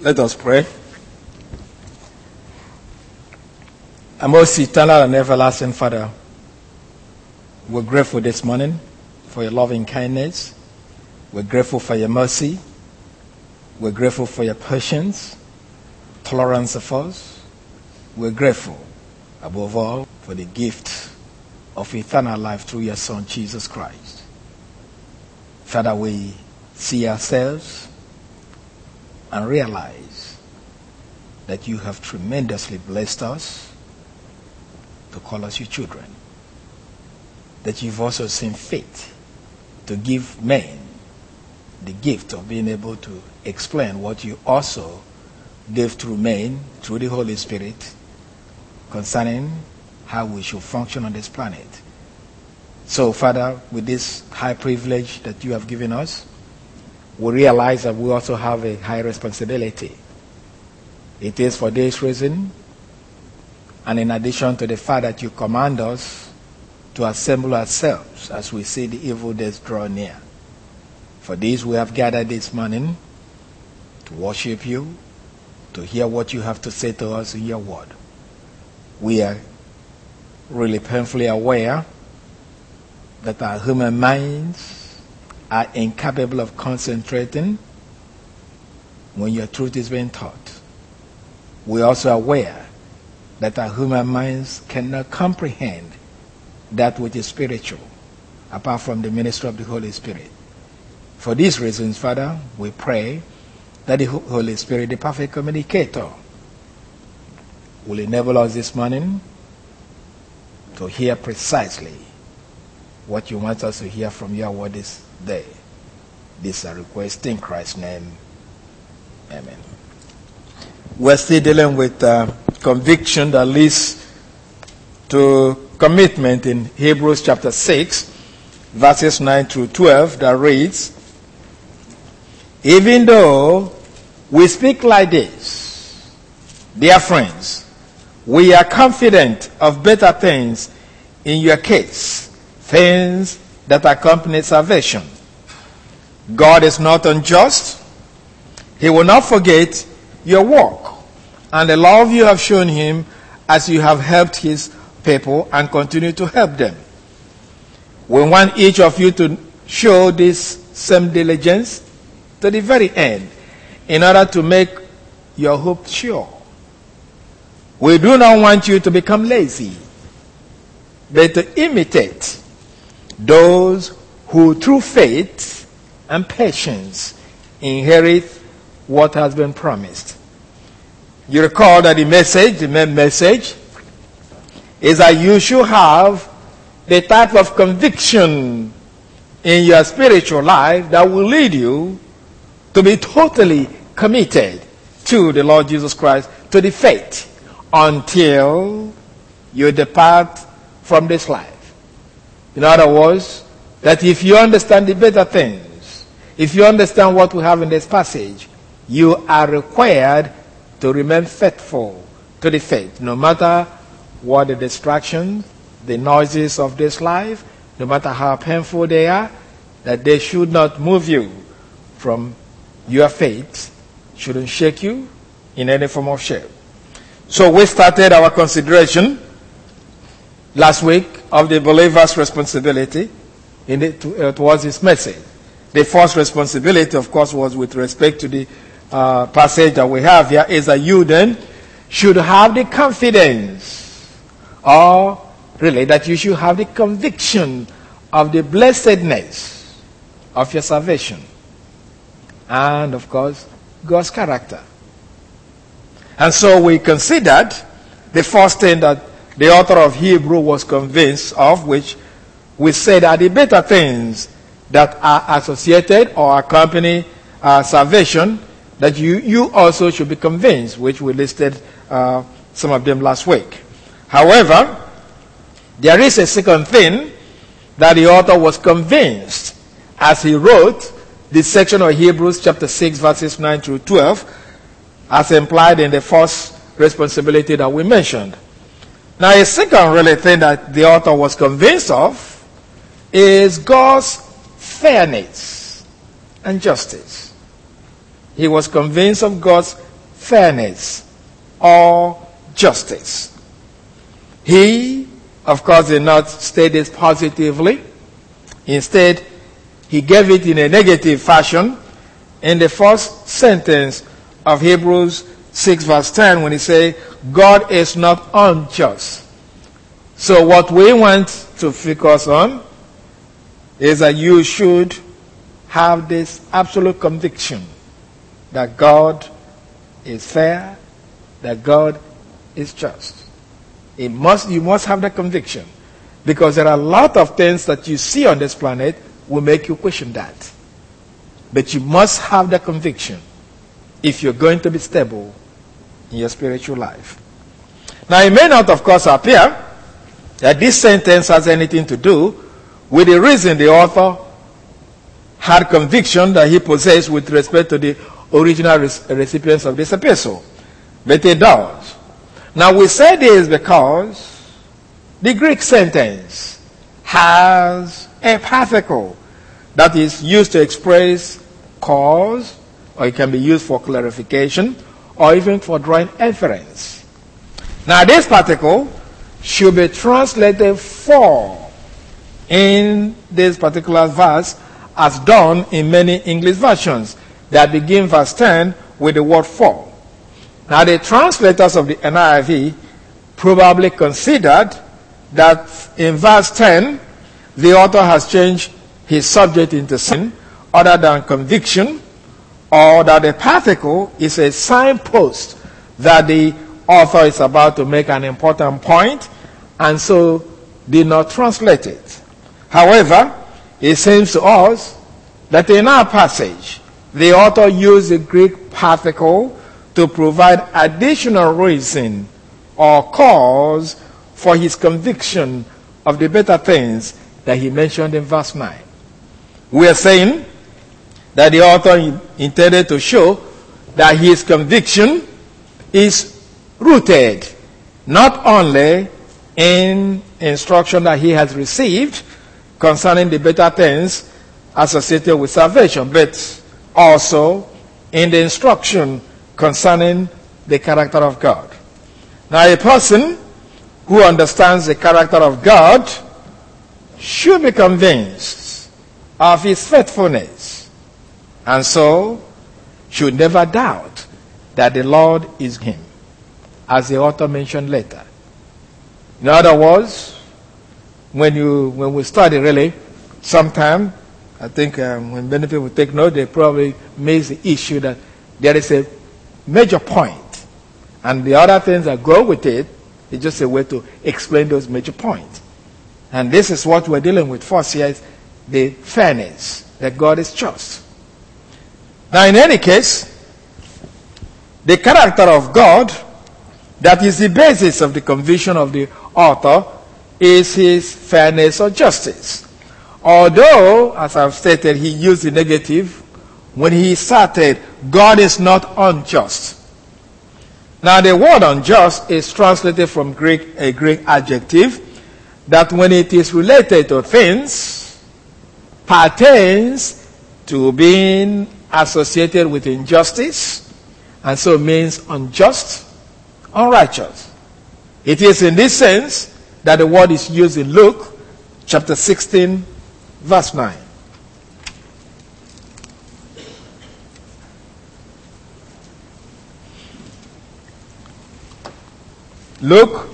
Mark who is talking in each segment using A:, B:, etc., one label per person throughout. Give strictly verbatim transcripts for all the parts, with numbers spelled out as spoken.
A: Let us pray. Our most eternal and everlasting Father, we're grateful this morning for your loving kindness. We're grateful for your mercy. We're grateful for your patience, tolerance of us. We're grateful, above all, for the gift of eternal life through your Son, Jesus Christ. Father, we see ourselves and realize that you have tremendously blessed us to call us your children. That you've also seen fit to give men the gift of being able to explain what you also gave through men, through the Holy Spirit, concerning how we should function on this planet. So, Father, with this high privilege that you have given us, we realize that we also have a high responsibility. It is for this reason, and in addition to the fact that you command us to assemble ourselves as we see the evil days draw near. For this we have gathered this morning to worship you, to hear what you have to say to us in your word. We are really painfully aware that our human minds are incapable of concentrating when your truth is being taught. We are also aware that our human minds cannot comprehend that which is spiritual, apart from the ministry of the Holy Spirit. For these reasons, Father, we pray that the Holy Spirit, the perfect communicator, will enable us this morning to hear precisely what you want us to hear from your word this day. This is a request in Christ's name. Amen. We're still dealing with uh, conviction that leads to commitment in Hebrews chapter six, verses nine through twelve, that reads, "Even though we speak like this, dear friends, we are confident of better things in your case, things that accompany salvation. God is not unjust. He will not forget your work and the love you have shown him as you have helped his people and continue to help them. We want each of you to show this same diligence to the very end in order to make your hope sure. We do not want you to become lazy, but to imitate those who through faith and patience inherit what has been promised." You recall that the message, the main message, is that you should have the type of conviction in your spiritual life that will lead you to be totally committed to the Lord Jesus Christ, to the faith, until you depart from this life. In other words, that if you understand the better things, if you understand what we have in this passage, you are required to remain faithful to the faith, no matter what the distractions, the noises of this life, no matter how painful they are, that they should not move you from your faith, shouldn't shake you in any form of shape. So we started our consideration last week of the believer's responsibility in it, uh, towards his message. The first responsibility, of course, was with respect to the uh, passage that we have here, is that you then should have the confidence, or really that you should have the conviction of the blessedness of your salvation. And, of course, God's character. And so we considered the first thing that the author of Hebrew was convinced of, which we said are the better things that are associated or accompany uh, salvation, that you, you also should be convinced, which we listed uh, some of them last week. However, there is a second thing that the author was convinced as he wrote this section of Hebrews chapter six, verses nine through twelve, as implied in the first responsibility that we mentioned. Now, a second really thing that the author was convinced of is God's fairness and justice. He was convinced of God's fairness or justice. He, of course, did not state this positively. Instead, he gave it in a negative fashion in the first sentence of Hebrews six verse ten when he says, God is not unjust. So what we want to focus on is that you should have this absolute conviction that God is fair, that God is just. It must, you must have that conviction, because there are a lot of things that you see on this planet will make you question that. But you must have that conviction if you're going to be stable in your spiritual life. Now, it may not, of course, appear that this sentence has anything to do with the reason the author had conviction that he possessed with respect to the original recipients of this epistle. But it does. Now, we say this because the Greek sentence has a particle that is used to express cause, or it can be used for clarification, or even for drawing inference. Now, this particle should be translated for in this particular verse as done in many English versions that begin verse ten with the word for. Now, the translators of the N I V probably considered that in verse ten, the author has changed his subject into sin other than conviction, or that the particle is a signpost that the author is about to make an important point, and so did not translate it. However, it seems to us that in our passage, the author used the Greek particle to provide additional reason or cause for his conviction of the better things that he mentioned in verse nine. We are saying that the author intended to show that his conviction is rooted not only in instruction that he has received concerning the better things associated with salvation, but also in the instruction concerning the character of God. Now, a person who understands the character of God should be convinced of his faithfulness, and so should never doubt that the Lord is him, as the author mentioned later. In other words, when you when we study really, sometime, I think um, when many people take note, they probably miss the issue that there is a major point, and the other things that go with it is just a way to explain those major points. And this is what we're dealing with first here, is the fairness, that God is just. Now, in any case, the character of God that is the basis of the conviction of the author is his fairness or justice. Although, as I've stated, he used the negative when he started, God is not unjust. Now, the word unjust is translated from Greek, a Greek adjective that when it is related to things, pertains to being associated with injustice, and so means unjust, unrighteous. It is in this sense that the word is used in Luke chapter sixteen, verse nine. Luke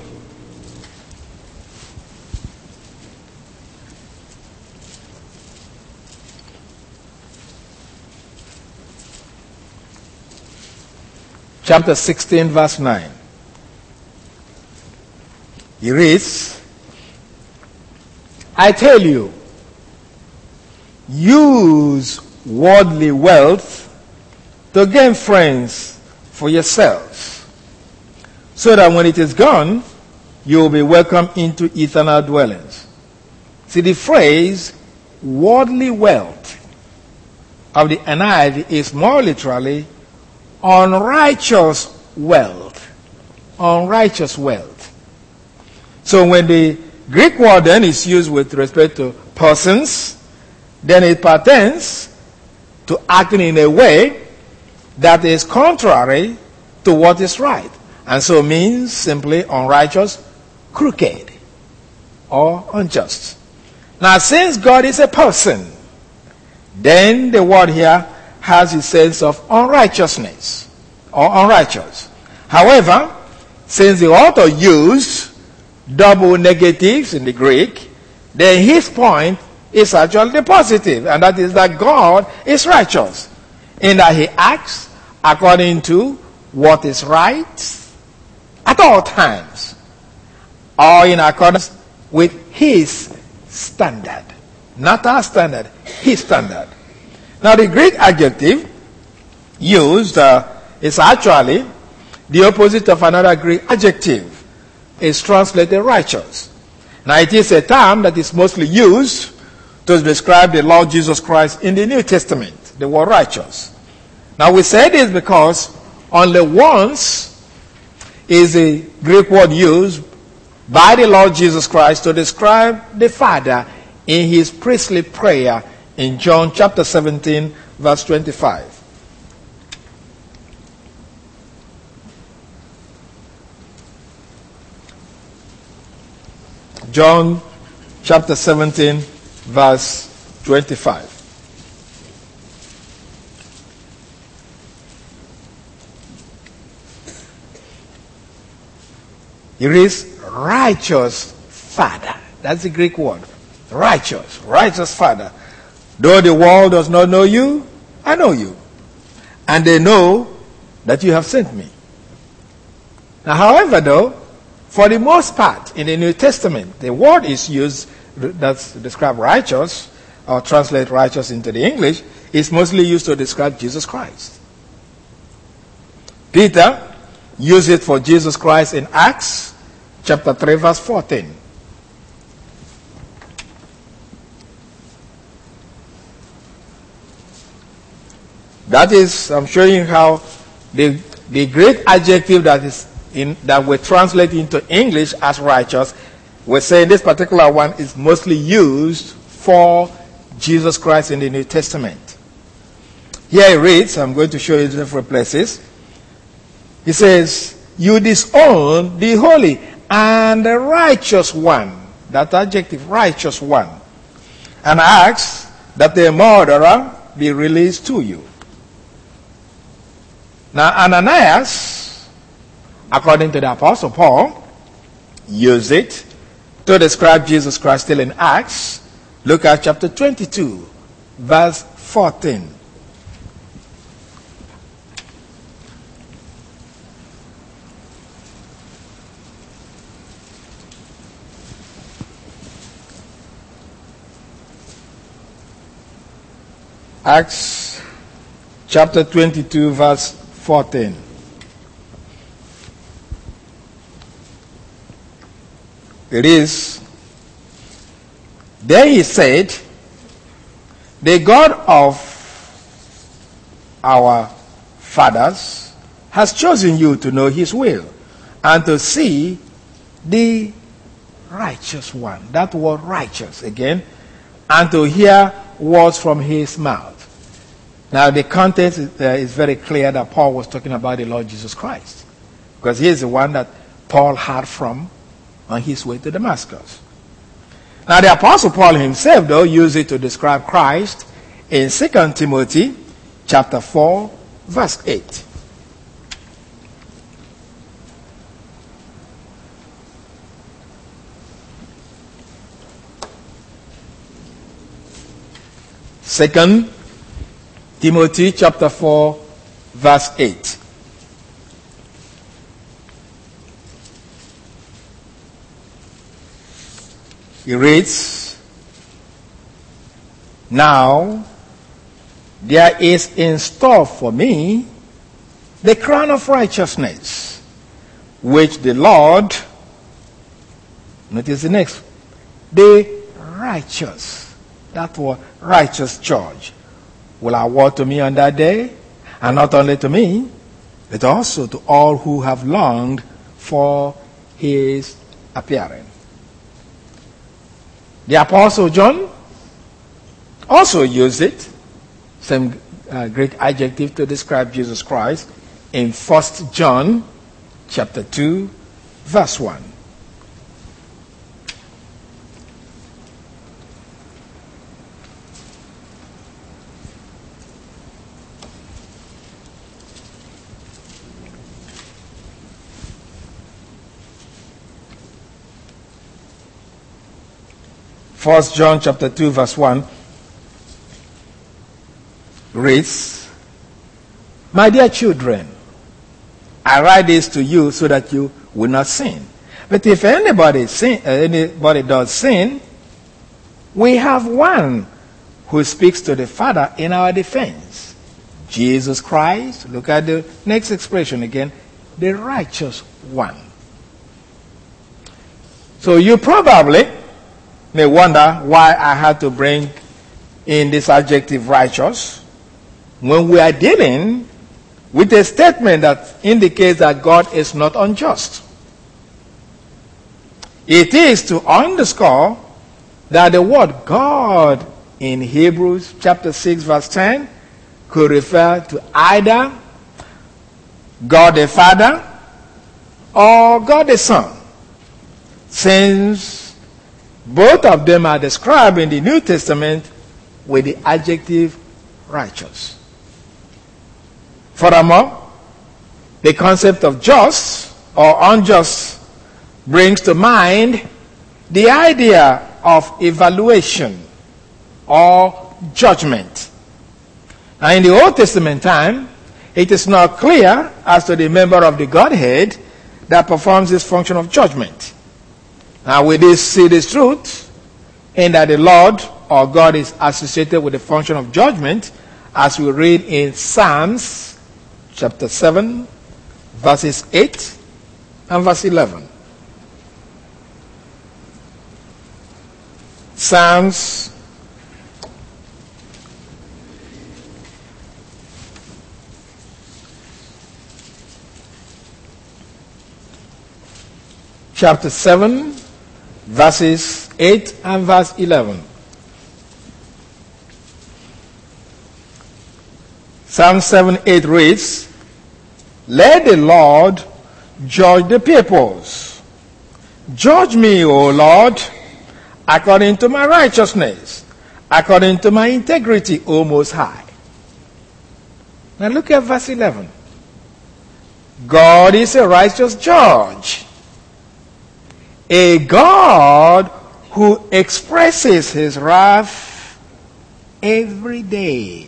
A: chapter sixteen, verse nine. He reads, I tell you, use worldly wealth to gain friends for yourselves, so that when it is gone, you will be welcomed into eternal dwellings. See, the phrase worldly wealth of the N I V is more literally unrighteous wealth. Unrighteous wealth. So when the Greek word then is used with respect to persons, then it pertains to acting in a way that is contrary to what is right. And so means simply unrighteous, crooked, or unjust. Now, since God is a person, then the word here has a sense of unrighteousness or unrighteous. However, since the author used double negatives in the Greek, then his point is actually the positive, and that is that God is righteous in that he acts according to what is right at all times, or in accordance with his standard. Not our standard, his standard. Now the Greek adjective used uh, is actually the opposite of another Greek adjective. It's translated righteous. Now it is a term that is mostly used to describe the Lord Jesus Christ in the New Testament, the word righteous. Now we say this because only once is the Greek word used by the Lord Jesus Christ to describe the Father in his priestly prayer in John chapter seventeen, verse twenty-five. John chapter seventeen, verse twenty-five. It is righteous Father. That's the Greek word. Righteous. Righteous Father. Though the world does not know you, I know you. And they know that you have sent me. Now, however, though, for the most part, in the New Testament, the word is used that's describe righteous, or translate righteous into the English, is mostly used to describe Jesus Christ. Peter used it for Jesus Christ in Acts chapter three, verse fourteen. That is, I'm showing you how the, the Greek adjective that is in, that we translate into English as righteous, we're saying this particular one is mostly used for Jesus Christ in the New Testament. Here it reads, I'm going to show you different places. He says, you disown the holy and the righteous one, that adjective, righteous one, and ask that the murderer be released to you. Now, Ananias, according to the Apostle Paul, used it to describe Jesus Christ still in Acts. Look at chapter twenty-two, verse fourteen. Acts chapter twenty-two, verse fourteen. It is, there he said, the God of our fathers has chosen you to know his will and to see the righteous one. That word righteous again, and to hear words from his mouth. Now the context is, uh, is very clear that Paul was talking about the Lord Jesus Christ, because he is the one that Paul heard from on his way to Damascus. Now the Apostle Paul himself, though, used it to describe Christ in Second Timothy chapter four, verse eight. Second Timothy chapter four, verse eight. He reads, now there is in store for me the crown of righteousness, which the Lord, notice the next, the righteous, that word righteous judge, will award to me on that day, and not only to me, but also to all who have longed for his appearing. The Apostle John also used it, same uh, Greek adjective, to describe Jesus Christ in First John chapter two, verse one. First John chapter two, verse one reads, "My dear children, I write this to you so that you will not sin. But if anybody sin, uh, anybody does sin, we have one who speaks to the Father in our defense, Jesus Christ." Look at the next expression again, the righteous one. So you probably may wonder why I had to bring in this adjective righteous when we are dealing with a statement that indicates that God is not unjust. It is to underscore that the word God in Hebrews chapter six verse ten could refer to either God the Father or God the Son, since both of them are described in the New Testament with the adjective righteous. Furthermore, the concept of just or unjust brings to mind the idea of evaluation or judgment. Now, in the Old Testament time, it is not clear as to the member of the Godhead that performs this function of judgment. Now, we do see this truth in that the Lord or God is associated with the function of judgment, as we read in Psalms chapter seven, verses eight and verse eleven. Psalms chapter seven, verses eight and verse eleven. Psalm seven eight reads, "Let the Lord judge the peoples. Judge me, O Lord, according to my righteousness, according to my integrity, O Most High." Now look at verse eleven. God is a righteous judge, a God who expresses his wrath every day.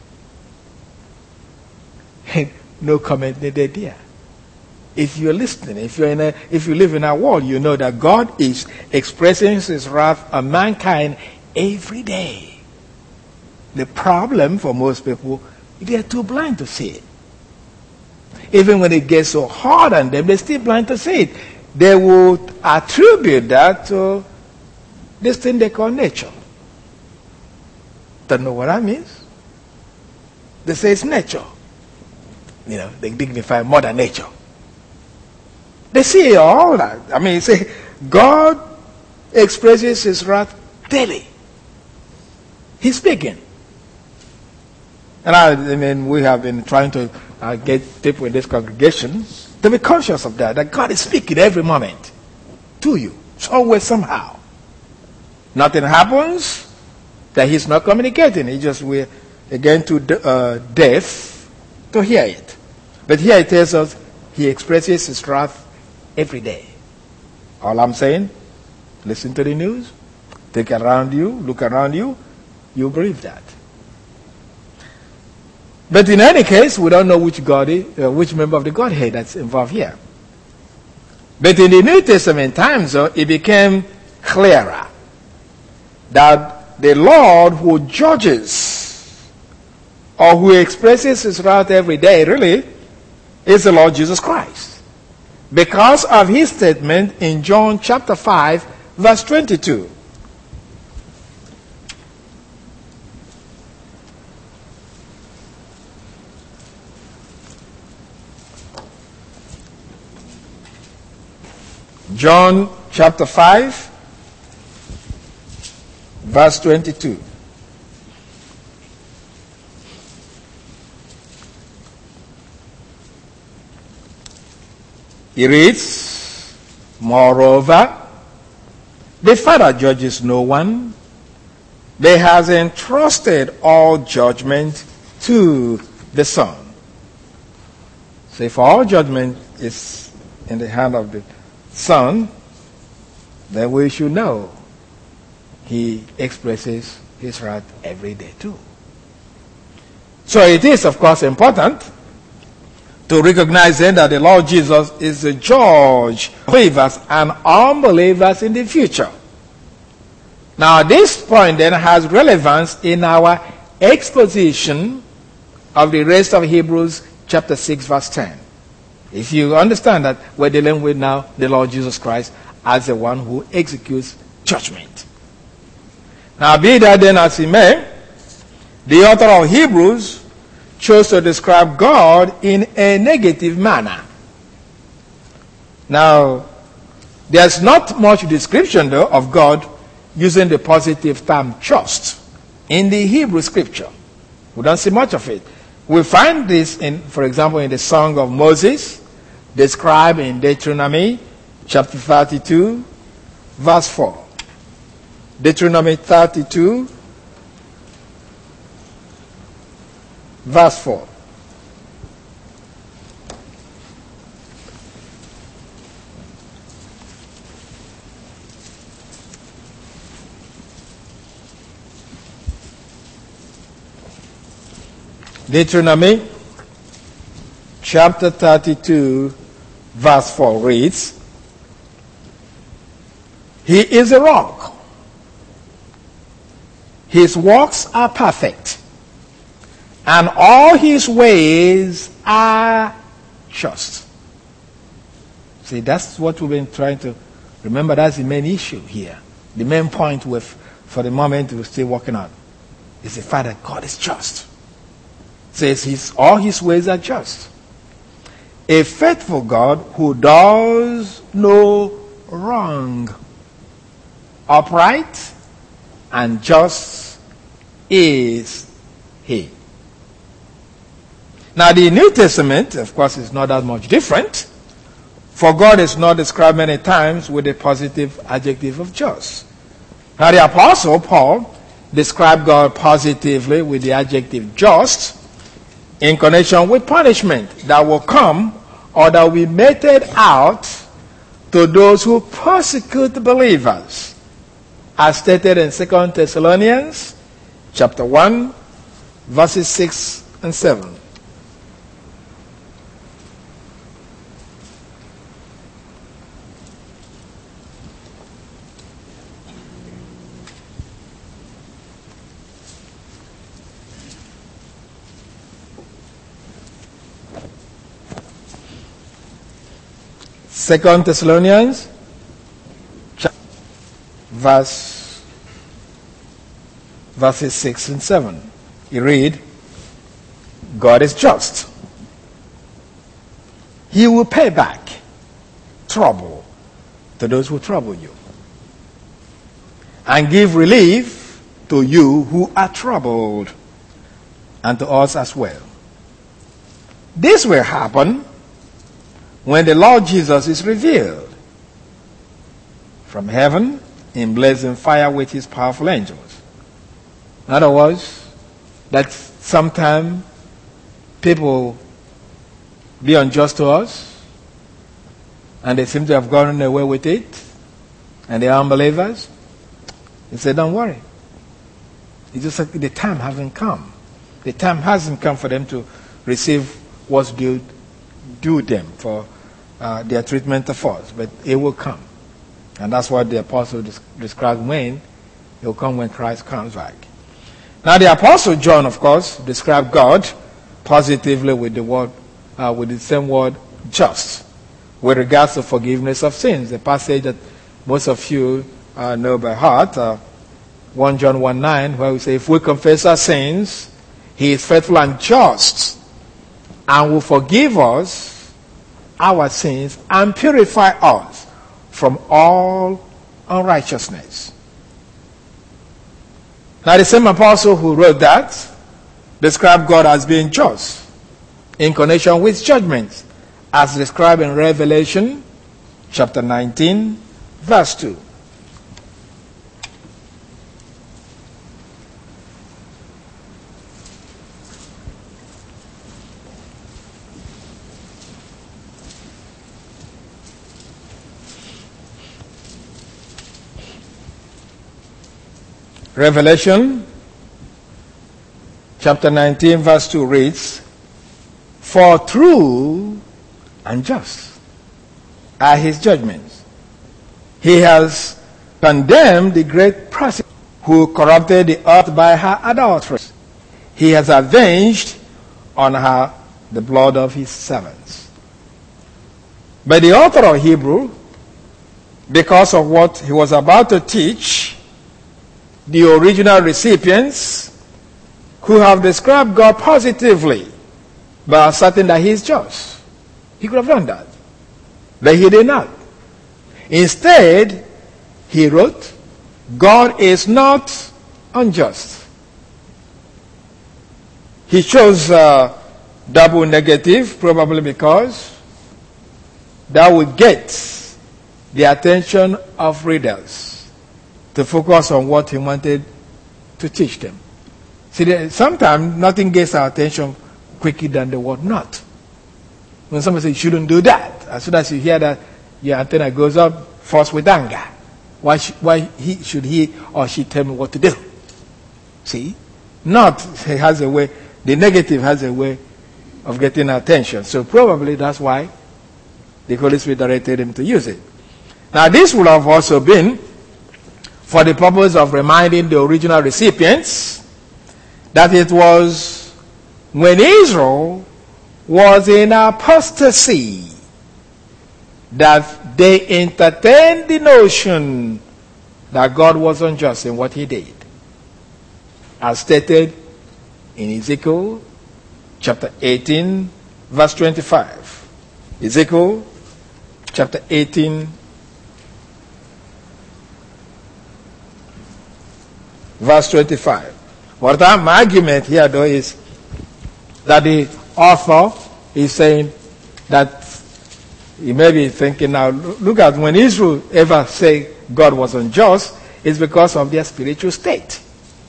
A: No comment needed here. If you're listening, if you're in a, if you live in our world, you know that God is expressing his wrath on mankind every day. The problem for most people, they are too blind to see it. Even when it gets so hard on them, they're still blind to see it. They will attribute that to this thing they call nature. Don't know what that means. They say it's nature. You know, they dignify Mother Nature. They see all that. I mean, say God expresses his wrath daily. He's speaking. And I, I mean, we have been trying to uh, get people in this congregation to be conscious of that, that God is speaking every moment to you, somewhere, somehow. Nothing happens that he's not communicating. He just, we're again too uh, deaf to hear it. But here it tells us he expresses his wrath every day. All I'm saying, listen to the news, take around you, look around you, you believe that. But in any case, we don't know which God is, uh, which member of the Godhead that's involved here. But in the New Testament times, uh, it became clearer that the Lord who judges or who expresses his wrath every day really is the Lord Jesus Christ, because of his statement in John chapter five, verse twenty-two. John chapter five, verse twenty-two. He reads, moreover, the Father judges no one, but has entrusted all judgment to the Son. So if all judgment is in the hand of the Son, then we should know he expresses his wrath every day too. So it is, of course, important to recognize then that the Lord Jesus is the judge of believers and unbelievers in the future. Now, this point then has relevance in our exposition of the rest of Hebrews chapter six, verse ten. If you understand that we're dealing with now the Lord Jesus Christ as the one who executes judgment. Now, be that then as he may, the author of Hebrews chose to describe God in a negative manner. Now, there's not much description, though, of God using the positive term just in the Hebrew scripture. We don't see much of it. We find this, in, for example, in the Song of Moses, described in Deuteronomy chapter thirty-two, verse four. Deuteronomy thirty-two, verse four. Deuteronomy chapter thirty-two, verse four reads, He is a rock. His works are perfect, and all his ways are just. See, that's what we've been trying to remember. That's the main issue here. The main point with, for the moment, we're still working on is the fact that God is just. Says his, all his ways are just. A faithful God who does no wrong. Upright and just is he. Now the New Testament, of course, is not that much different. For God is not described many times with a positive adjective of just. Now the Apostle Paul described God positively with the adjective just in connection with punishment that will come or that will be meted out to those who persecute believers, as stated in Second Thessalonians chapter one, verses six and seven. Second Thessalonians, verse, verses six and seven. You read, God is just. He will pay back trouble to those who trouble you, and give relief to you who are troubled, and to us as well. This will happen when the Lord Jesus is revealed from heaven in blazing fire with his powerful angels. In other words, that sometime people be unjust to us and they seem to have gotten away with it and they are unbelievers. He said, don't worry. It's just like the time hasn't come. The time hasn't come for them to receive what's due, due them for Uh, their treatment of us, but it will come. And that's what the apostle describes when it will come when Christ comes back. Now the apostle John, of course, described God positively with the word, uh, with the same word, just, with regards to forgiveness of sins. The passage that most of you uh, know by heart, uh, First John one nine, where we say, if we confess our sins, he is faithful and just, and will forgive us our sins and purify us from all unrighteousness. Now the same apostle who wrote that described God as being just in connection with judgments as described in Revelation chapter nineteen, verse two. Revelation chapter nineteen, verse two reads, "For true and just are his judgments. He has condemned the great prostitute who corrupted the earth by her adulteries. He has avenged on her the blood of his servants." But the author of Hebrew, because of what he was about to teach, the original recipients who have described God positively by asserting that he is just. He could have done that. But he did not. Instead, he wrote, God is not unjust. He chose uh, double negative, probably because that would get the attention of readers to focus on what he wanted to teach them. See, sometimes nothing gets our attention quicker than the word not. When somebody says you shouldn't do that, as soon as you hear that, your antenna goes up, first with anger. Why, sh- why he, should he or she tell me what to do? See? Not has a way, the negative has a way of getting attention. So probably that's why the Holy Spirit directed him to use it. Now this would have also been for the purpose of reminding the original recipients that it was when Israel was in apostasy that they entertained the notion that God was unjust in what he did, as stated in Ezekiel chapter eighteen, verse twenty-five. Ezekiel chapter eighteen, verse twenty-five. What I'm argument here, though, is that the author is saying that he may be thinking now, look at when Israel ever say God was unjust, it's because of their spiritual state.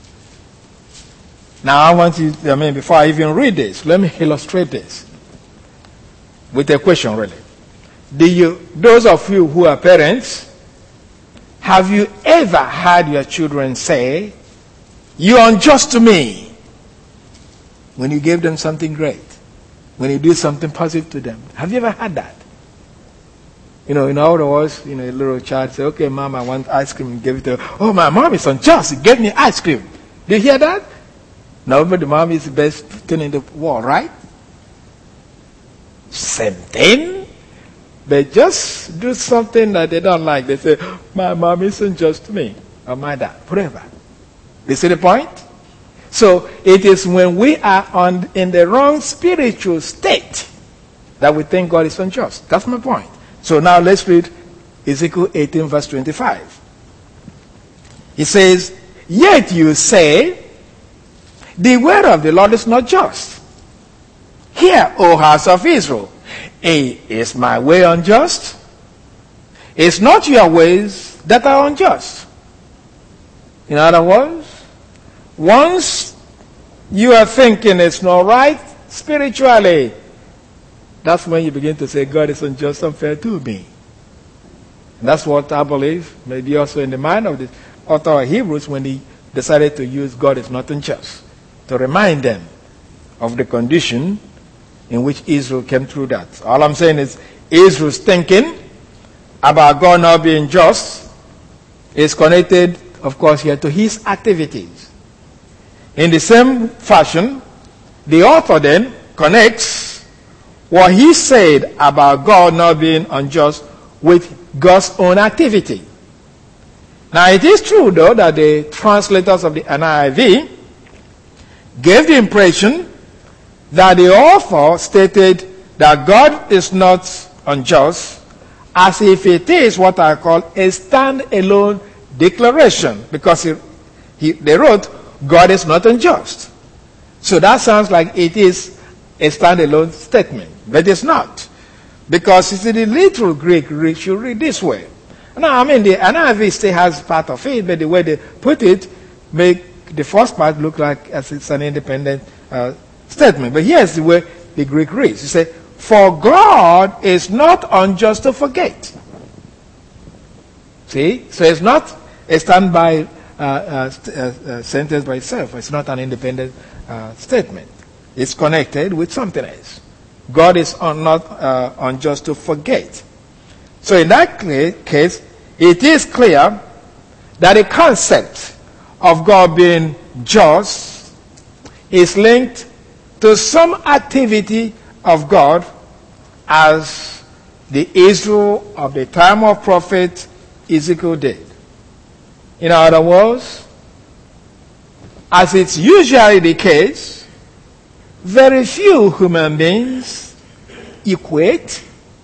A: Now I want you, I mean, before I even read this, let me illustrate this with a question, really. Do you, those of you who are parents, have you ever had your children say, "You're unjust to me," when you gave them something great, when you do something positive to them? Have you ever had that? You know, in other words, you know, a little child say, "Okay, mom, I want ice cream," and give it to her. "Oh, my mom is unjust. She gave me ice cream." Do you hear that? No, but the mom is the best thing in the world, right? Same thing. They just do something that they don't like. They say, "My mom is unjust to me," or "My dad," whatever. You see the point? So it is when we are on in the wrong spiritual state that we think God is unjust. That's my point. So now let's read Ezekiel eighteen, verse twenty-five. He says, "Yet you say, the word of the Lord is not just. Hear, O house of Israel, A, is my way unjust? It's not your ways that are unjust." In other words, once you are thinking it's not right spiritually, that's when you begin to say, God is unjust, unfair to me. And that's what I believe may be also in the mind of the author of Hebrews when he decided to use God is not unjust, to remind them of the condition in which Israel came through that. All I'm saying is Israel's thinking about God not being just is connected, of course, here to his activities. In the same fashion, the author then connects what he said about God not being unjust with God's own activity. Now, it is true, though, that the translators of the N I V gave the impression that the author stated that God is not unjust as if it is what I call a stand-alone declaration, because he, he, they wrote, God is not unjust. So that sounds like it is a stand-alone statement, but it's not. Because you see, the literal Greek should read this way. Now, I mean, the N I V still has part of it, but the way they put it make the first part look like as it's an independent uh, statement. But here's the way the Greek reads. You say, for God is not unjust to forget. See? So it's not a standby uh, uh, st- uh, uh, sentence by itself. It's not an independent uh, statement. It's connected with something else. God is un- not uh, unjust to forget. So in that case, it is clear that the concept of God being just is linked to some activity of God as the Israel of the time of prophet Ezekiel did. In other words, as it's usually the case, very few human beings equate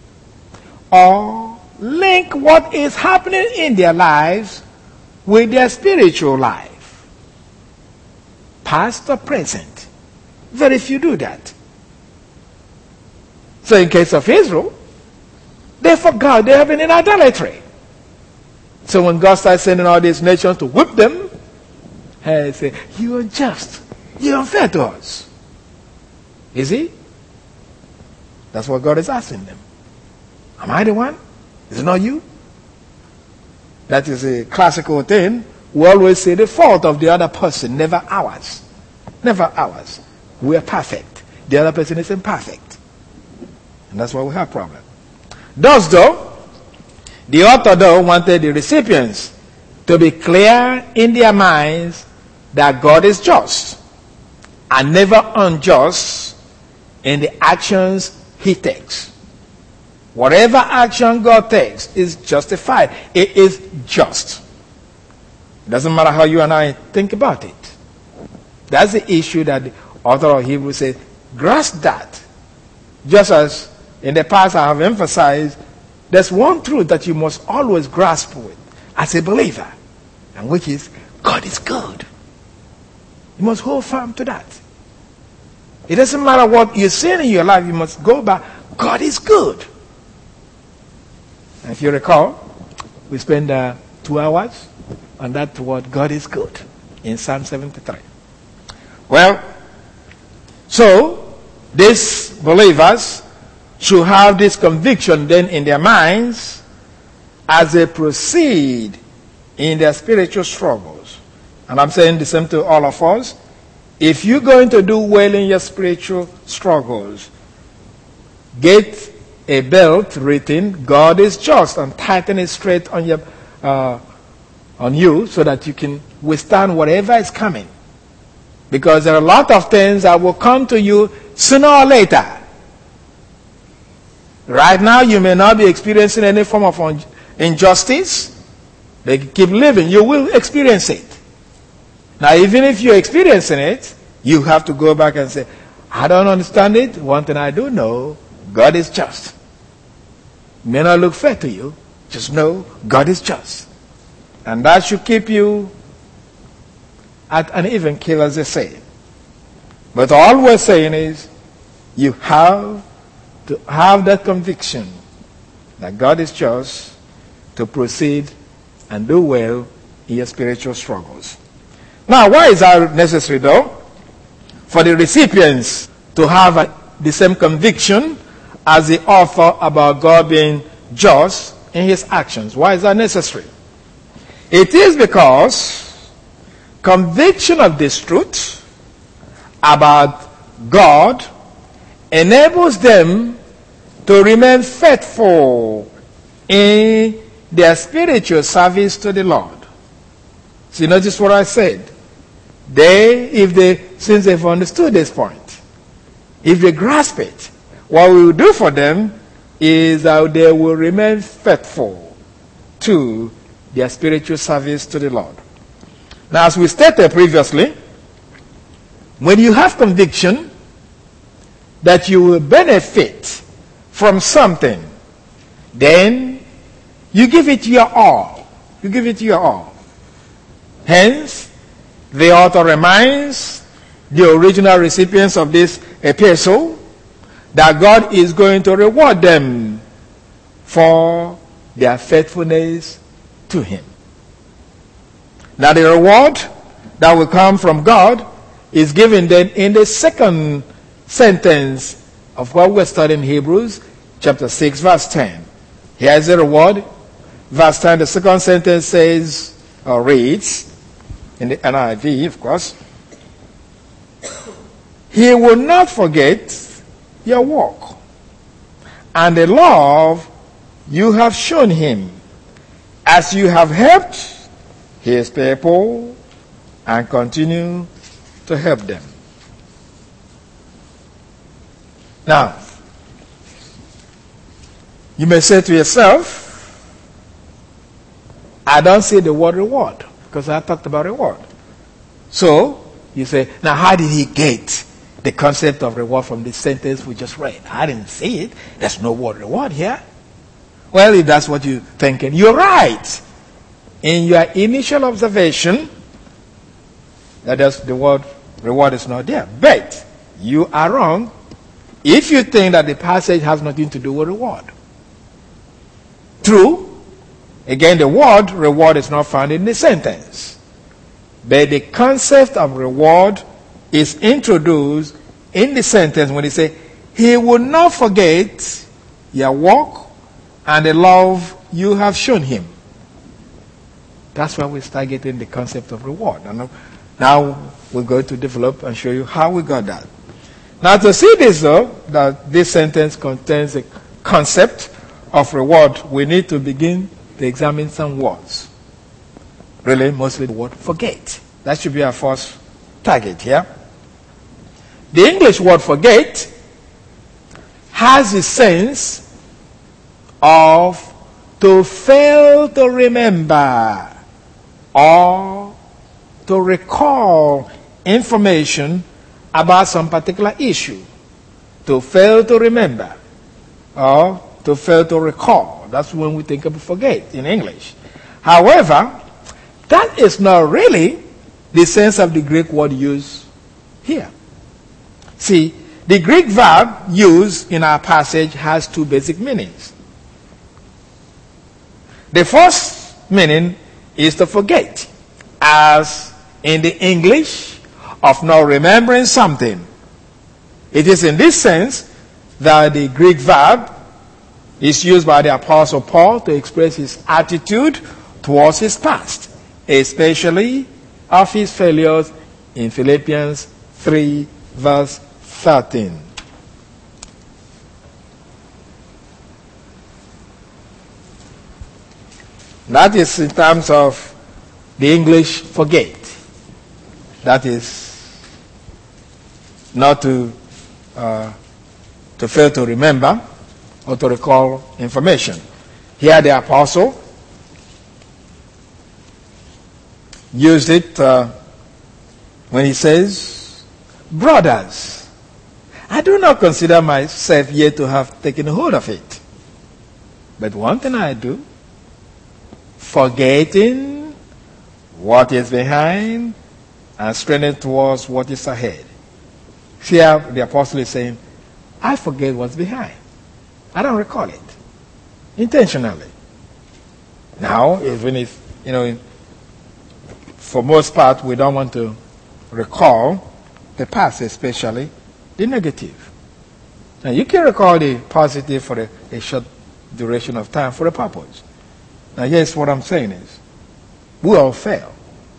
A: or link what is happening in their lives with their spiritual life, past or present. Very few do that. So in case of Israel, they forgot they have been in idolatry. So when God started sending all these nations to whip them, he said, "You are unjust. You're unfair to us." Is he? That's what God is asking them. Am I the one? Is it not you? That is a classical thing. We always say the fault of the other person, never ours. Never ours. We are perfect. The other person is imperfect. And that's why we have problems. Thus, though, the author, though, wanted the recipients to be clear in their minds that God is just and never unjust in the actions he takes. Whatever action God takes is justified. It is just. It doesn't matter how you and I think about it. That's the issue that the author of Hebrews says, grasp that. Just as in the past I have emphasized, there's one truth that you must always grasp with as a believer, and which is, God is good. You must hold firm to that. It doesn't matter what you're seeing in your life, you must go back. God is good. And if you recall, we spent uh, two hours on that word, God is good, in Psalm seventy-three. Well, so these believers should have this conviction then in their minds as they proceed in their spiritual struggles. And I'm saying the same to all of us. If you're going to do well in your spiritual struggles, get a belt written, God is just, and tighten it straight on your uh, on you so that you can withstand whatever is coming. Because there are a lot of things that will come to you sooner or later. Right now, you may not be experiencing any form of un- injustice. They keep living. You will experience it. Now, even if you're experiencing it, you have to go back and say, I don't understand it. One thing I do know, God is just. It may not look fair to you. Just know God is just. And that should keep you at an even keel, as they say. But all we're saying is, you have to have that conviction that God is just to proceed and do well in your spiritual struggles. Now, why is that necessary, though? For the recipients to have a, the same conviction as the author about God being just in his actions. Why is that necessary? It is because conviction of this truth about God enables them to remain faithful in their spiritual service to the Lord. See, notice what I said. They, if they, since they've understood this point, if they grasp it, what we will do for them is that they will remain faithful to their spiritual service to the Lord. Now, as we stated previously, when you have conviction that you will benefit from something, then you give it your all. You give it your all. Hence, the author reminds the original recipients of this epistle that God is going to reward them for their faithfulness to him. Now the reward that will come from God is given then in the second sentence of what we're studying in Hebrews chapter six verse ten. Here's the reward. Verse ten, the second sentence says, or reads, in the N I V of course, he will not forget your work and the love you have shown him as you have helped his people and continue to help them. Now, you may say to yourself, I don't see the word reward because I talked about reward. So, you say, now how did he get the concept of reward from this sentence we just read? I didn't see it. There's no word reward here. Well, if that's what you're thinking, you're right. In your initial observation, that is, the word reward is not there. But you are wrong if you think that the passage has nothing to do with reward. True. Again, the word reward is not found in the sentence. But the concept of reward is introduced in the sentence when he says, he will not forget your work and the love you have shown him. That's why we start getting the concept of reward. And now we're going to develop and show you how we got that. Now to see this though, that this sentence contains a concept of reward, we need to begin to examine some words. Really, mostly the word forget. That should be our first target here. The English word forget has the sense of to fail to remember or to recall information about some particular issue. To fail to remember or to fail to recall. That's when we think of forget in English. However, that is not really the sense of the Greek word used here. See, the Greek verb used in our passage has two basic meanings. The first meaning is to forget, as in the English of not remembering something. It is in this sense that the Greek verb is used by the Apostle Paul to express his attitude towards his past, especially of his failures in Philippians three verse thirteen. That is in terms of the English forget. That is not to uh, to fail to remember or to recall information. Here the apostle used it uh, when he says, brothers, I do not consider myself yet to have taken hold of it. But one thing I do, forgetting what is behind and straining towards what is ahead. Here the apostle is saying, I forget what's behind. I don't recall it intentionally. Now, even if, you know, for most part, we don't want to recall the past, especially the negative. Now, you can recall the positive for a, a short duration of time for a purpose. Now, yes, what I'm saying is, we all fail.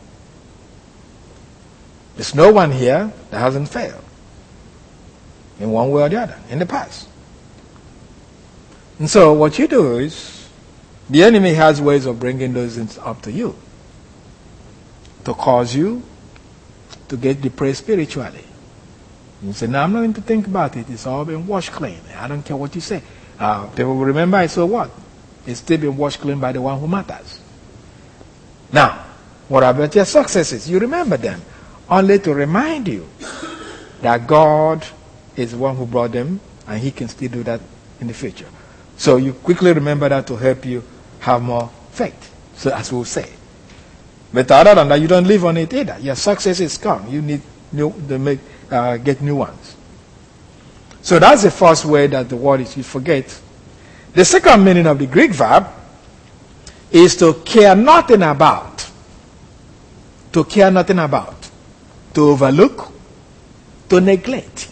A: There's no one here that hasn't failed in one way or the other in the past. And so what you do is, the enemy has ways of bringing those things up to you to cause you to get depressed spiritually. You say, no, I'm not going to think about it. It's all been washed clean. I don't care what you say. Uh, people will remember it, so what? It's still been washed clean by the one who matters. Now, what about your successes? You remember them, only to remind you that God is the one who brought them, and he can still do that in the future. So you quickly remember that to help you have more faith, so as we'll say. But other than that, you don't live on it either. Your success is gone. You need new, to make, uh, get new ones. So that's the first way that the word is you forget. The second meaning of the Greek verb is to care nothing about. To care nothing about. To overlook. To neglect.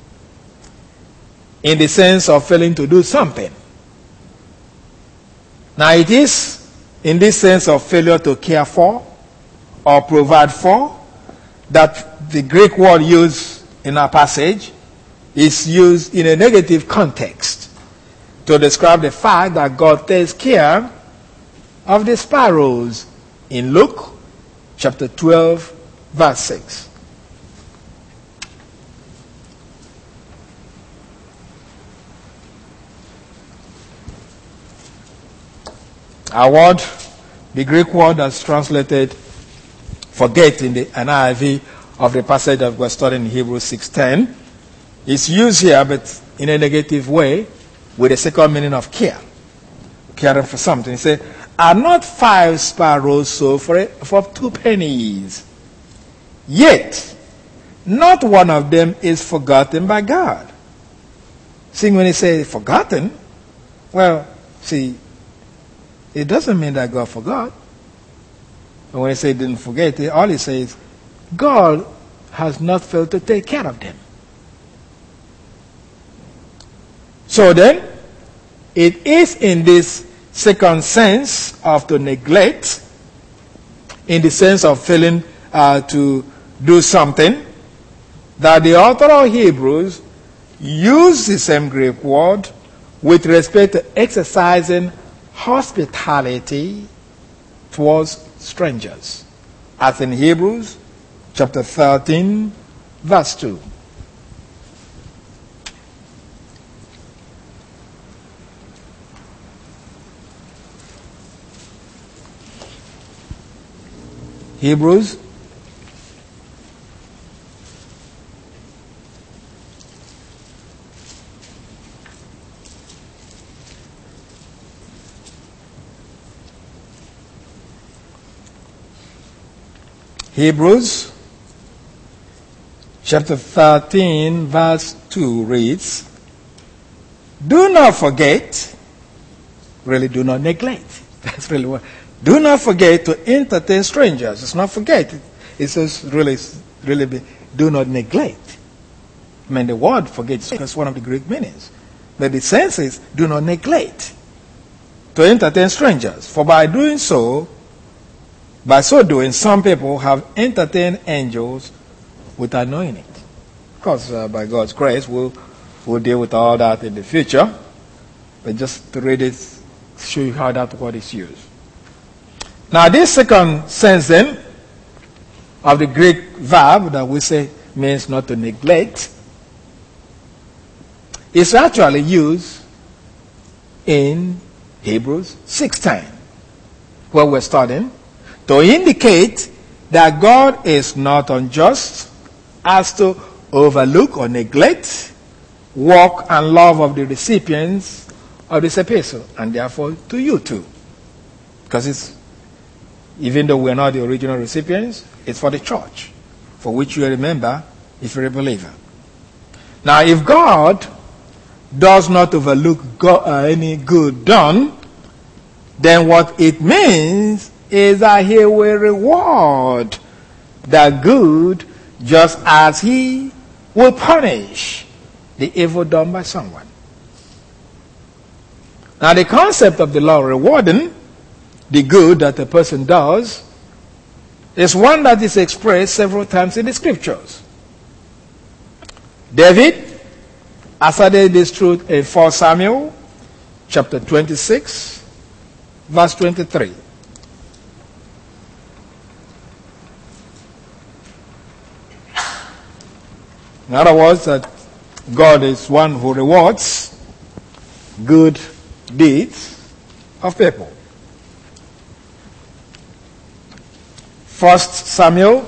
A: In the sense of failing to do something. Now it is in this sense of failure to care for or provide for that the Greek word used in our passage is used in a negative context to describe the fact that God takes care of the sparrows in Luke chapter twelve verse six. Our word, the Greek word that's translated forget in the N I V of the passage that we're studying in Hebrews six ten, is used here but in a negative way with a second meaning of care. Caring for something. He said, are not five sparrows sold for, a, for two pennies? Yet, not one of them is forgotten by God. See, when he says forgotten, well, see, it doesn't mean that God forgot. And when he says didn't forget, all he says, God has not failed to take care of them. So then, it is in this second sense of to neglect, in the sense of failing uh, to do something, that the author of Hebrews used the same Greek word with respect to exercising hospitality towards strangers, as in Hebrews chapter thirteen, verse two. Hebrews Hebrews chapter thirteen, verse two reads, do not forget, really do not neglect. That's really what. Do not forget to entertain strangers. It's not forget. It says really, really be, do not neglect. I mean, the word forget is one of the Greek meanings. But the sense is, do not neglect to entertain strangers. For by doing so, by so doing, some people have entertained angels without knowing it. Of course, uh, by God's grace, we'll, we'll deal with all that in the future. But just to read it, show you how that word is used. Now, this second sense then of the Greek verb that we say means not to neglect is actually used in Hebrews sixteen, where we're studying, to indicate that God is not unjust as to overlook or neglect work and love of the recipients of this epistle, and therefore to you too. Because it's, even though we're not the original recipients, it's for the church, for which you remember if you're a believer. Now, if God does not overlook God, uh, any good done, then what it means is that he will reward the good just as he will punish the evil done by someone. Now, the concept of the law rewarding the good that a person does is one that is expressed several times in the scriptures. David asserted this truth in First Samuel chapter twenty-six, verse twenty-three. In other words, that God is one who rewards good deeds of people. First Samuel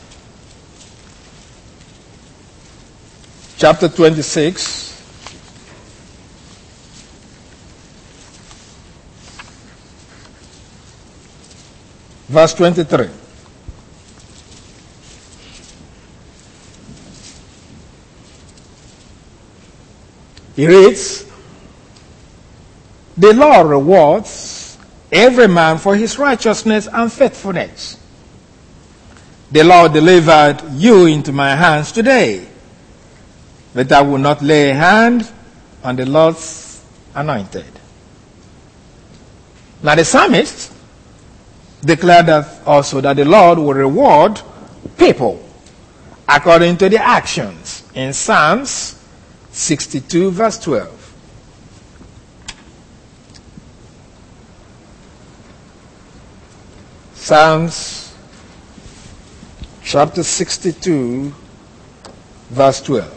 A: chapter twenty-six, verse twenty-three. He reads, The Lord rewards every man for his righteousness and faithfulness. The Lord delivered you into my hands today, but I will not lay a hand on the Lord's anointed. Now the psalmist declared that also that the Lord will reward people according to their actions in Psalms sixty-two verse twelve. Psalms chapter sixty-two verse twelve.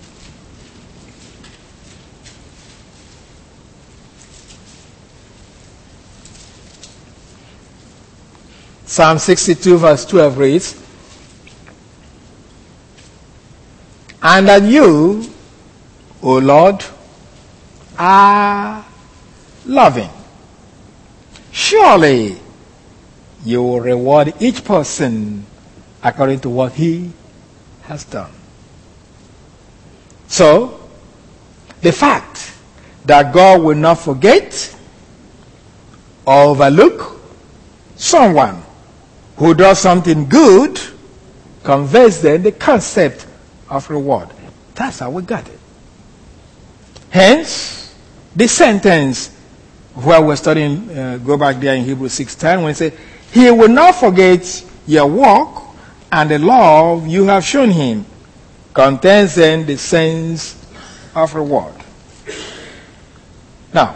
A: Psalm sixty-two verse twelve reads, "And that you, O Lord, are loving. Surely you will reward each person according to what he has done." So, the fact that God will not forget or overlook someone who does something good conveys then the concept of reward. That's how we got it. Hence, the sentence where we're studying, uh, go back there in Hebrews six ten, when it says, "He will not forget your work and the love you have shown him," contains then the sense of reward. Now,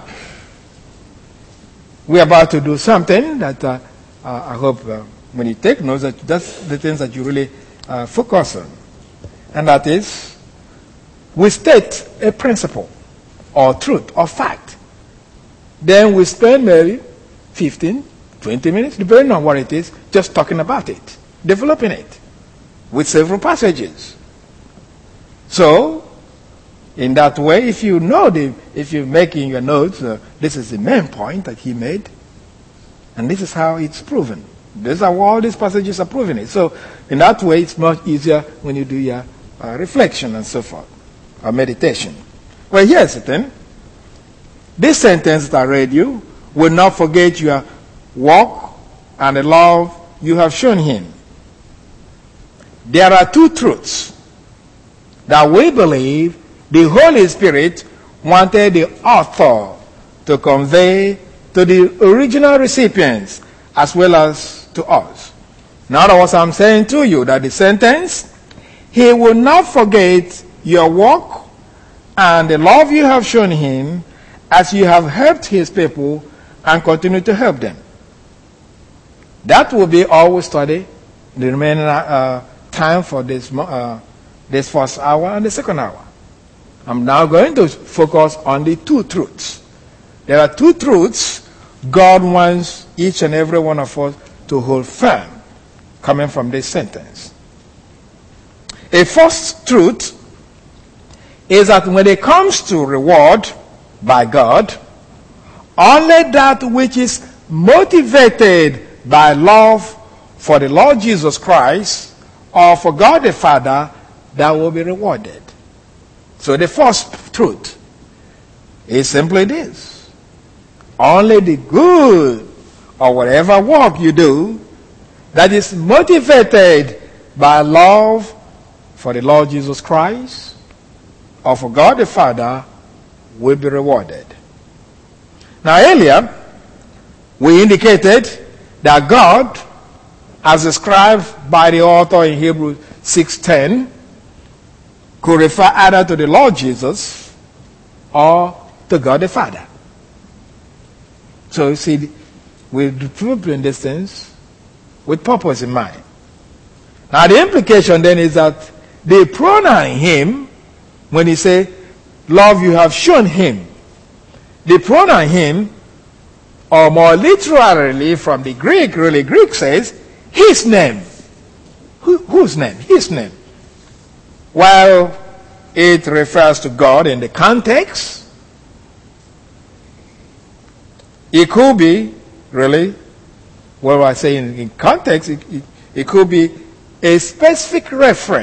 A: we're about to do something that uh, uh, I hope uh, when you take notes, that that's the things that you really uh, focus on. And that is, we state a principle or truth or fact. Then we spend maybe fifteen, twenty minutes, depending on what it is, just talking about it, developing it with several passages. So, in that way, if you know, the, if you're making your notes, uh, this is the main point that he made, and this is how it's proven. These are all these passages are proving it. So, in that way, it's much easier when you do your uh, reflection and so forth, or meditation. Well, here's the thing. This sentence that I read you, "will not forget your work and the love you have shown him." There are two truths that we believe the Holy Spirit wanted the author to convey to the original recipients as well as to us. In other words, I'm saying to you that the sentence, "He will not forget your work and the love you have shown him as you have helped his people and continue to help them." That will be all we study the remaining uh, time for this, uh, this first hour and the second hour. I'm now going to focus on the two truths. There are two truths God wants each and every one of us to hold firm, coming from this sentence. A first truth is that when it comes to reward by God, only that which is motivated by love for the Lord Jesus Christ or for God the Father, that will be rewarded. So the first truth is simply this: only the good or whatever work you do that is motivated by love for the Lord Jesus Christ or for God the Father will be rewarded. Now earlier, we indicated that God, as described by the author in Hebrews six ten, could refer either to the Lord Jesus or to God the Father. So you see, we're developing this things with purpose in mind. Now the implication then is that the pronoun him, when he say, "Love you have shown him," the pronoun him, or more literally from the Greek, really Greek says, his name. Who, whose name? His name. While it refers to God in the context, it could be, really, what I say in, in context, it, it, it could be a specific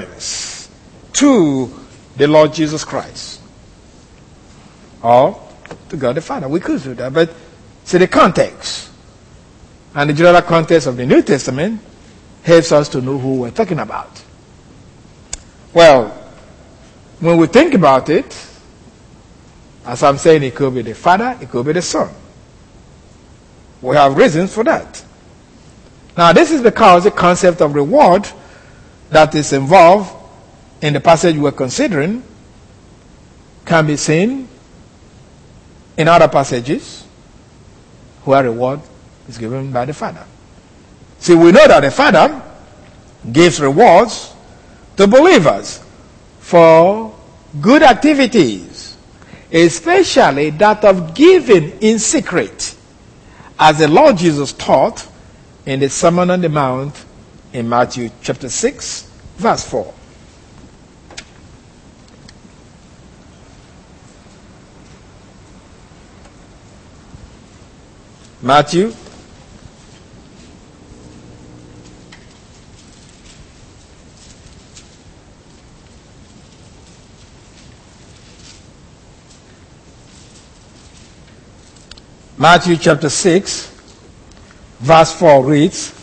A: reference to the Lord Jesus Christ. Or to God the Father. We could do that, but see the context. And the general context of the New Testament helps us to know who we're talking about. Well, when we think about it, as I'm saying, it could be the Father, it could be the Son. We have reasons for that. Now, this is because the concept of reward that is involved in the passage we're considering can be seen in other passages where reward is given by the Father. See, we know that the Father gives rewards to believers for good activities, especially that of giving in secret, as the Lord Jesus taught in the Sermon on the Mount in Matthew chapter six, verse four. Matthew Matthew chapter six, verse four reads,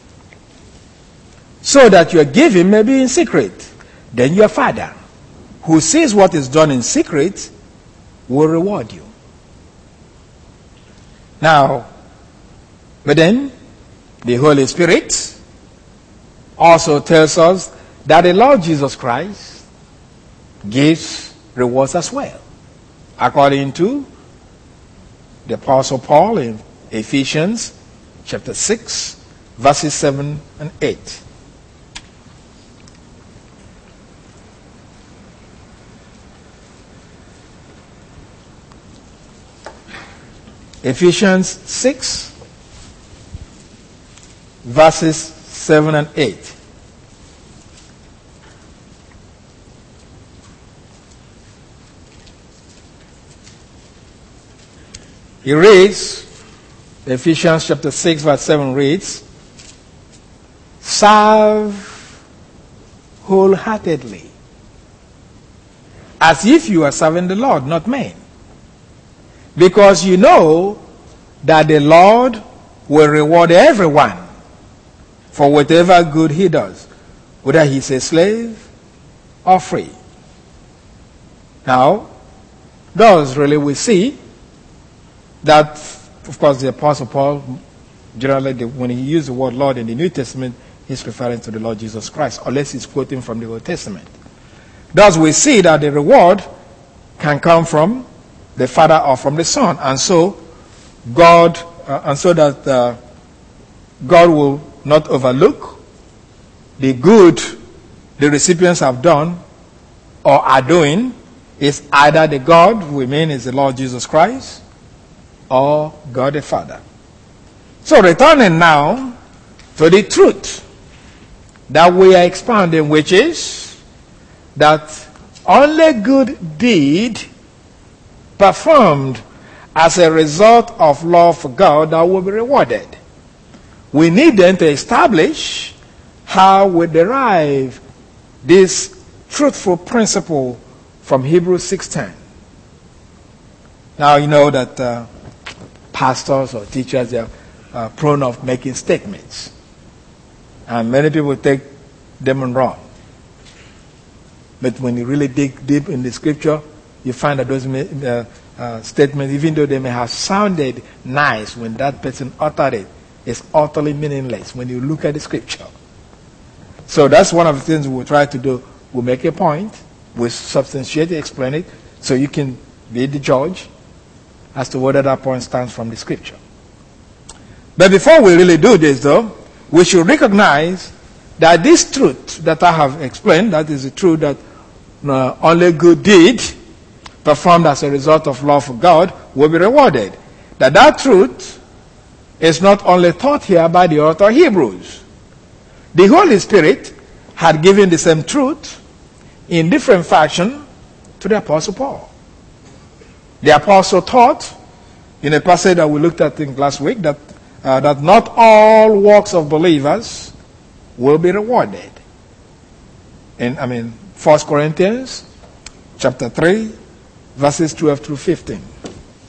A: so that your giving may be in secret. Then your Father, who sees what is done in secret, will reward you. Now, but then, the Holy Spirit also tells us that the Lord Jesus Christ gives rewards as well, according to the Apostle Paul in Ephesians chapter six, verses seven and eight. Ephesians six, verses seven and eight. He reads, Ephesians chapter six, verse seven reads, serve wholeheartedly, as if you are serving the Lord, not men. Because you know that the Lord will reward everyone for whatever good he does, whether he's a slave or free. Now, thus really we see that, of course, the Apostle Paul, generally when he used the word Lord in the New Testament, he's referring to the Lord Jesus Christ, unless he's quoting from the Old Testament. Thus we see that the reward can come from the Father or from the Son, and so God, uh, and so that uh, God will not overlook the good the recipients have done or are doing. Is either the God we mean is the Lord Jesus Christ or God the Father. So returning now to the truth that we are expounding, which is that only good deed performed as a result of love for God that will be rewarded. We need then to establish how we derive this truthful principle from Hebrews six ten. Now you know that uh, pastors or teachers are uh, prone of making statements, and many people take them and run. But when you really dig deep in the scripture, you find that those uh, uh, statements, even though they may have sounded nice when that person uttered it, is utterly meaningless when you look at the scripture. So that's one of the things we'll try to do. We'll make a point, we'll substantiate it, explain it, so you can be the judge as to whether that point stands from the scripture. But before we really do this, though, we should recognize that this truth that I have explained, that is the truth that uh, only good deed performed as a result of love for God will be rewarded. That that truth is not only taught here by the author of Hebrews. The Holy Spirit had given the same truth in different fashion to the Apostle Paul. The Apostle taught in a passage that we looked at in last week that, uh, that not all works of believers will be rewarded. And I mean, First Corinthians chapter three, verses twelve through fifteen.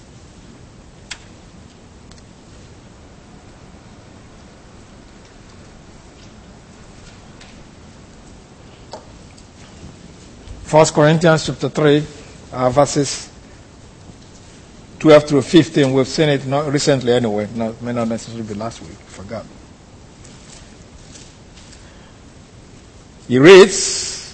A: First Corinthians chapter three, uh, verses twelve through fifteen. We've seen it not recently anyway. Not, may not necessarily be last week. Forgot. He reads,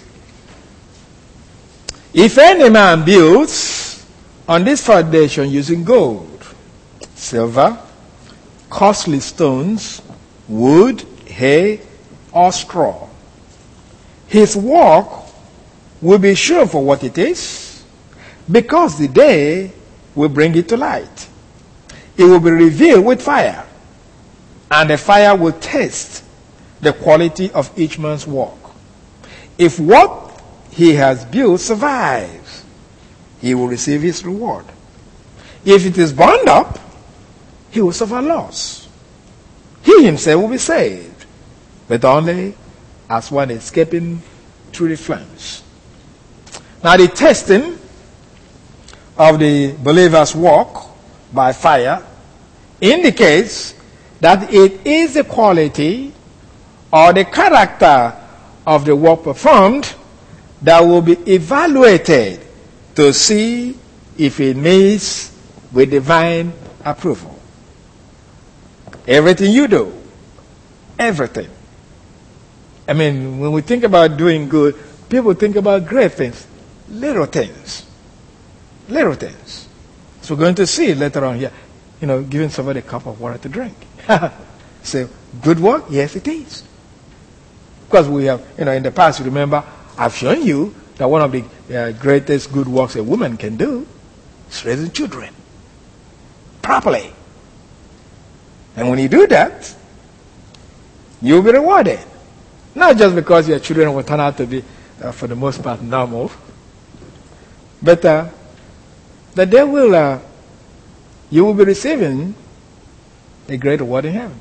A: if any man builds on this foundation using gold, silver, costly stones, wood, hay, or straw, his work will be sure for what it is, because the day will bring it to light. It will be revealed with fire, and the fire will test the quality of each man's work. If what he has built survives, he will receive his reward. If it is burned up, he will suffer loss. He himself will be saved, but only as one escaping through the flames. Now, the testing of the believer's work by fire indicates that it is the quality or the character of the work performed that will be evaluated to see if it meets with divine approval. Everything you do, everything. I mean, when we think about doing good, people think about great things, little things. Little things. So we're going to see later on here, you know, giving somebody a cup of water to drink. So, good work? Yes, it is. Because we have, you know, in the past, you remember, I've shown you that one of the uh, greatest good works a woman can do is raising children properly. And when you do that, you'll be rewarded. Not just because your children will turn out to be, uh, for the most part, normal, but uh, that they will, uh, you will be receiving a great reward in heaven.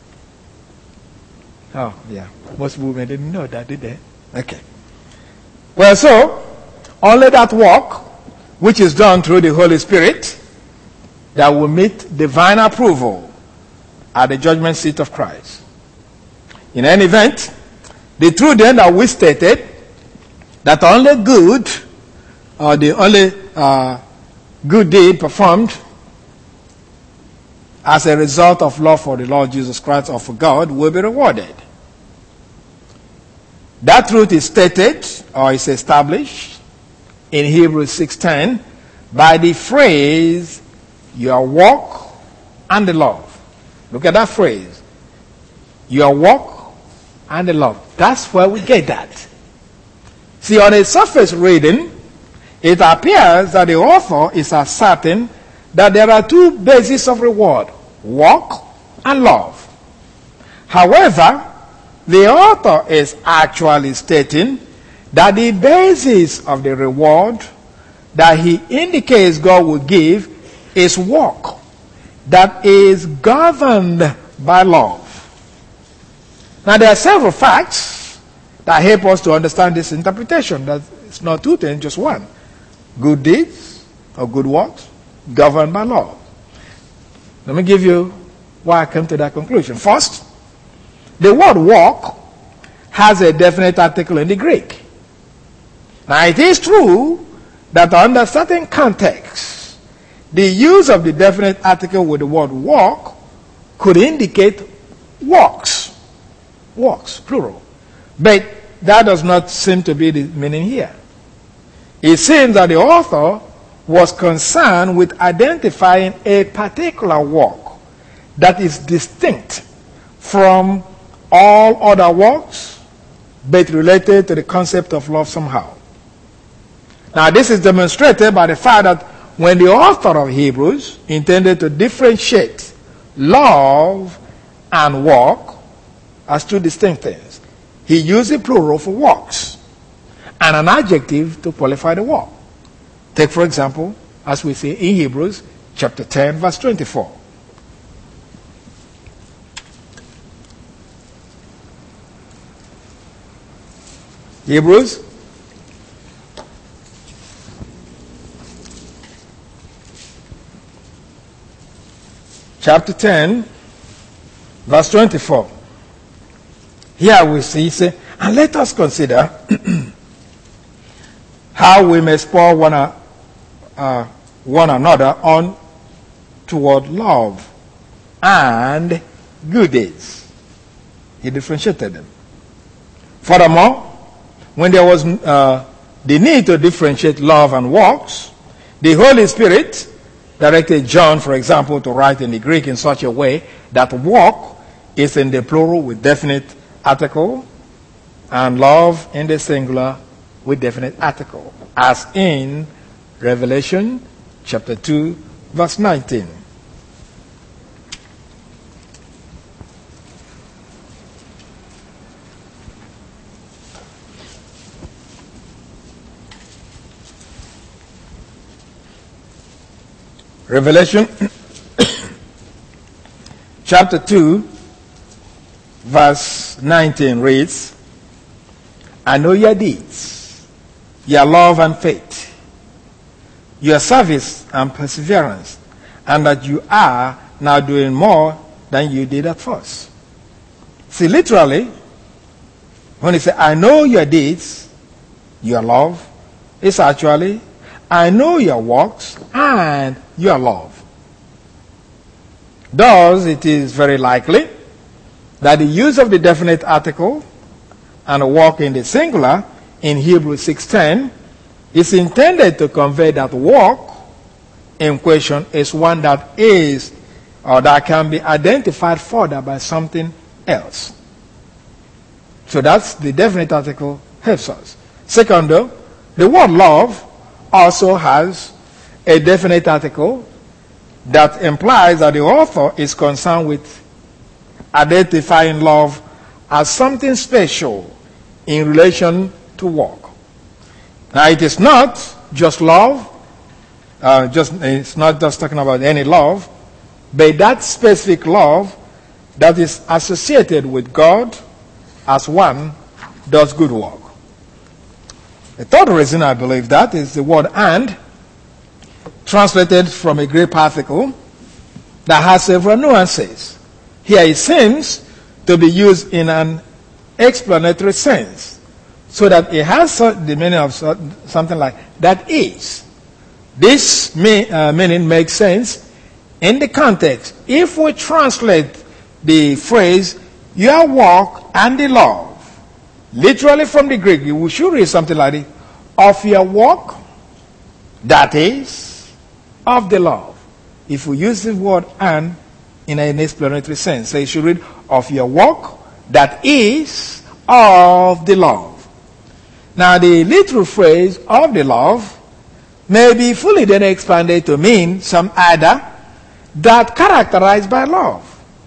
A: Oh, yeah. Most women didn't know that, did they? Okay. Well, so, only that work, which is done through the Holy Spirit, that will meet divine approval at the judgment seat of Christ. In any event, the truth then that we stated, that only good, or the only uh, good deed performed as a result of love for the Lord Jesus Christ or for God will be rewarded. That truth is stated or is established in Hebrews six ten by the phrase, your work and the love. Look at that phrase. Your work and the love. That's where we get that. See, on a surface reading, it appears that the author is asserting that there are two bases of reward, work and love. However, the author is actually stating that the basis of the reward that he indicates God will give is work that is governed by love. Now, there are several facts that help us to understand this interpretation. That it's not two things, just one. Good deeds or good works governed by love. Let me give you why I came to that conclusion. First, the word work has a definite article in the Greek. Now, it is true that under certain contexts, the use of the definite article with the word work could indicate works. Works, plural. But that does not seem to be the meaning here. It seems that the author was concerned with identifying a particular work that is distinct from all other works, but related to the concept of love somehow. Now, this is demonstrated by the fact that when the author of Hebrews intended to differentiate love and work as two distinct things, he used a plural for works and an adjective to qualify the work. Take, for example, as we see in Hebrews chapter ten, verse twenty-four. Hebrews chapter ten, verse twenty-four. Here we see, say, and let us consider how we may spur one, uh, one another on toward love and good deeds. He differentiated them. Furthermore, when there was uh, the need to differentiate love and works, the Holy Spirit directed John, for example, to write in the Greek in such a way that work is in the plural with definite article and love in the singular with definite article, as in Revelation chapter two, verse nineteen. Revelation chapter two, verse nineteen reads, I know your deeds, your love and faith, your service and perseverance, and that you are now doing more than you did at first. See, literally, when he says, I know your deeds, your love, it's actually, I know your works and your love. Thus, it is very likely that the use of the definite article and a work in the singular in Hebrews six ten is intended to convey that work in question is one that is or that can be identified further by something else. So that's the definite article helps us. Second, though, the word love also has a definite article that implies that the author is concerned with identifying love as something special in relation to work. Now, it is not just love, uh, just it's not just talking about any love, but that specific love that is associated with God as one does good work. The third reason I believe that is the word and, translated from a Greek particle that has several nuances. Here it seems to be used in an explanatory sense, so that it has the meaning of something like that is. This meaning makes sense in the context. If we translate the phrase, your work and the love, literally from the Greek, we should read something like this, of your work, that is, of the love. If we use the word and in an explanatory sense, so you should read of your work, that is, of the love. Now, the literal phrase of the love may be fully then expanded to mean some other that characterized by love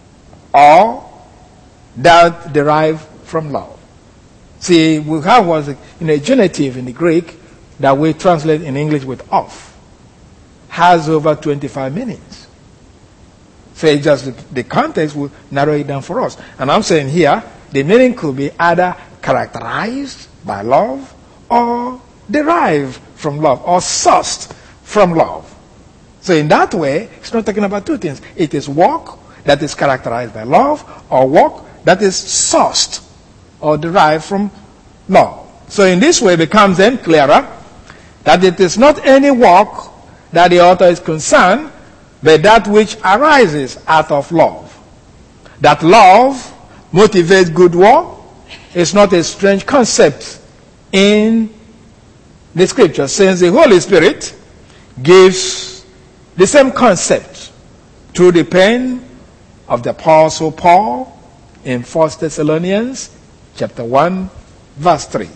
A: or that derived from love. See, we have was in a genitive in the Greek that we translate in English with of, has over twenty-five meanings. So it's just the, the context will narrow it down for us. And I'm saying here, the meaning could be either characterized by love or derived from love or sourced from love. So in that way, it's not talking about two things. It is work that is characterized by love or work that is sourced or derived from love. So in this way, it becomes then clearer that it is not any work that the author is concerned, but that which arises out of love. That love motivates good work is not a strange concept in the scripture, since the Holy Spirit gives the same concept through the pen of the Apostle Paul in First Thessalonians chapter one, verse three.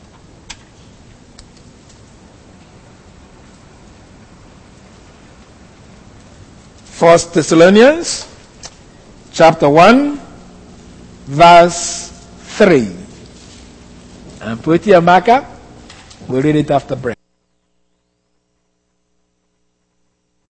A: First Thessalonians chapter one, verse three. And put your marker. We'll read it after break.